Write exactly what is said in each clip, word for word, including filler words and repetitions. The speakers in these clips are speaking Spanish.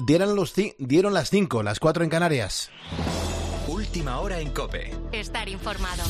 dieron, los, dieron las cinco, las cuatro en Canarias. Última hora en COPE. Estar informado.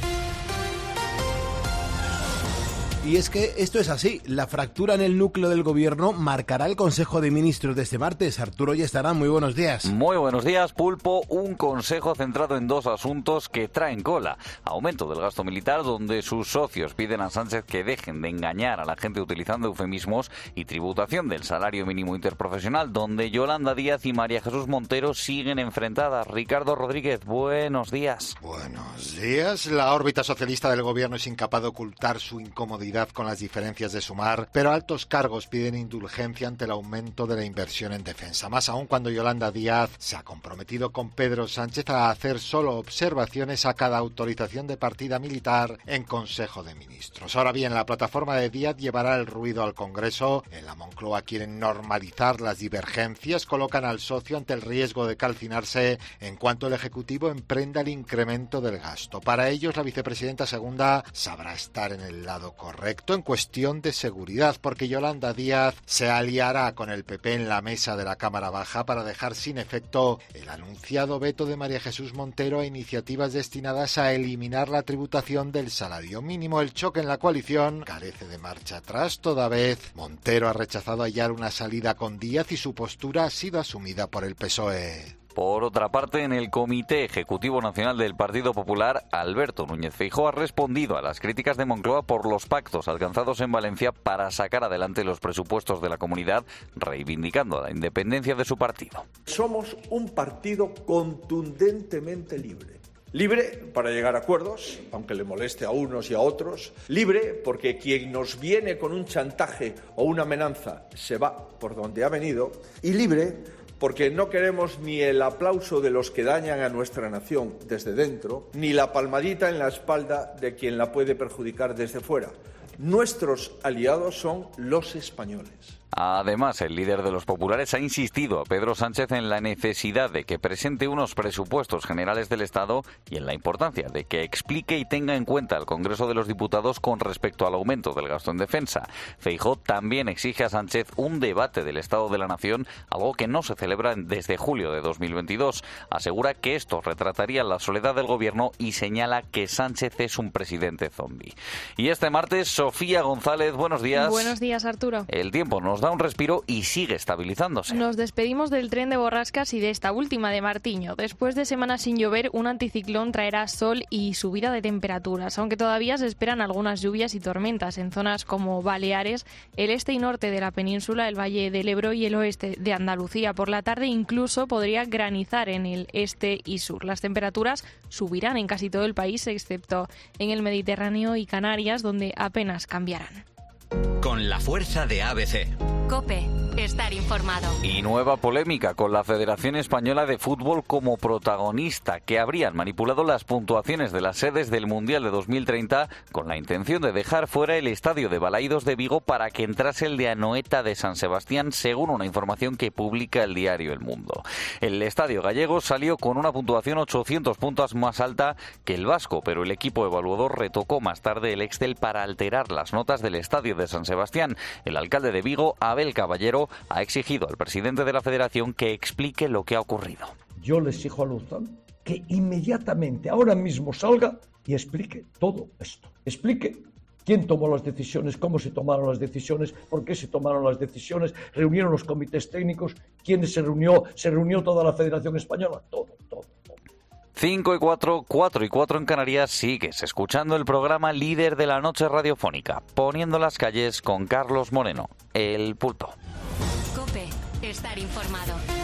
Y es que esto es así, la fractura en el núcleo del gobierno marcará el Consejo de Ministros de este martes. Arturo Yestará, muy buenos días. Muy buenos días, Pulpo. Un consejo centrado en dos asuntos que traen cola. Aumento del gasto militar, donde sus socios piden a Sánchez que dejen de engañar a la gente utilizando eufemismos, y tributación del salario mínimo interprofesional, donde Yolanda Díaz y María Jesús Montero siguen enfrentadas. Ricardo Rodríguez, buenos días. Buenos días. La órbita socialista del gobierno es incapaz de ocultar su incomodidad con las diferencias de Sumar, pero altos cargos piden indulgencia ante el aumento de la inversión en defensa, más aún cuando Yolanda Díaz se ha comprometido con Pedro Sánchez a hacer solo observaciones a cada autorización de partida militar en Consejo de Ministros. Ahora bien, la plataforma de Díaz llevará el ruido al Congreso. En la Moncloa quieren normalizar las divergencias, colocan al socio ante el riesgo de calcinarse en cuanto el Ejecutivo emprenda el incremento del gasto. Para ellos, la vicepresidenta segunda sabrá estar en el lado correcto en cuestión de seguridad, porque Yolanda Díaz se aliará con el P P en la mesa de la Cámara Baja para dejar sin efecto el anunciado veto de María Jesús Montero a iniciativas destinadas a eliminar la tributación del salario mínimo. El choque en la coalición carece de marcha atrás toda vez Montero ha rechazado hallar una salida con Díaz y su postura ha sido asumida por el P S O E. Por otra parte, en el Comité Ejecutivo Nacional del Partido Popular, Alberto Núñez Feijóo ha respondido a las críticas de Moncloa por los pactos alcanzados en Valencia para sacar adelante los presupuestos de la comunidad, reivindicando la independencia de su partido. Somos un partido contundentemente libre. Libre para llegar a acuerdos, aunque le moleste a unos y a otros. Libre porque quien nos viene con un chantaje o una amenaza se va por donde ha venido. Y libre porque no queremos ni el aplauso de los que dañan a nuestra nación desde dentro, ni la palmadita en la espalda de quien la puede perjudicar desde fuera. Nuestros aliados son los españoles. Además, el líder de los populares ha insistido a Pedro Sánchez en la necesidad de que presente unos presupuestos generales del Estado y en la importancia de que explique y tenga en cuenta el Congreso de los Diputados con respecto al aumento del gasto en defensa. Feijóo también exige a Sánchez un debate del Estado de la Nación, algo que no se celebra desde julio de dos mil veintidós. Asegura que esto retrataría la soledad del gobierno y señala que Sánchez es un presidente zombi. Y este martes, Sofía González, buenos días. Buenos días, Arturo. El tiempo nos da un respiro y sigue estabilizándose. Nos despedimos del tren de borrascas y de esta última de Martiño. Después de semanas sin llover, un anticiclón traerá sol y subida de temperaturas, aunque todavía se esperan algunas lluvias y tormentas en zonas como Baleares, el este y norte de la península, el Valle del Ebro y el oeste de Andalucía. Por la tarde incluso podría granizar en el este y sur. Las temperaturas subirán en casi todo el país, excepto en el Mediterráneo y Canarias, donde apenas cambiarán. Con la fuerza de A B C. COPE. Estar informado. Y nueva polémica con la Federación Española de Fútbol como protagonista, que habrían manipulado las puntuaciones de las sedes del Mundial de dos mil treinta con la intención de dejar fuera el estadio de Balaídos de Vigo para que entrase el de Anoeta de San Sebastián, según una información que publica el diario El Mundo. El estadio gallego salió con una puntuación ochocientos puntos más alta que el vasco, pero el equipo evaluador retocó más tarde el Excel para alterar las notas del estadio de San Sebastián. El alcalde de Vigo, Abel Caballero, ha exigido al presidente de la Federación que explique lo que ha ocurrido. Yo le exijo a Luzán que inmediatamente, ahora mismo, salga y explique todo esto. Explique quién tomó las decisiones, cómo se tomaron las decisiones, por qué se tomaron las decisiones, reunieron los comités técnicos, quién se reunió, se reunió toda la Federación Española, todo, todo. cinco y cuatro, cuatro y cuatro en Canarias. Sigues escuchando el programa líder de la noche radiofónica, Poniendo las calles con Carlos Moreno, el Pulpo. COPE. Estar informado.